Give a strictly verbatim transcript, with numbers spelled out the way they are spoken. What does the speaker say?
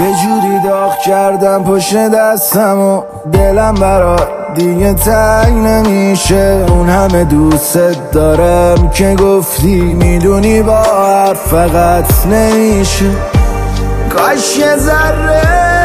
یه جوری داغ کردم پشت دستم و دلم برات دیگه تنگ نمیشه. اون همه دوست دارم که گفتی میدونی با حرف فقط نمیشه. کاش یه ذره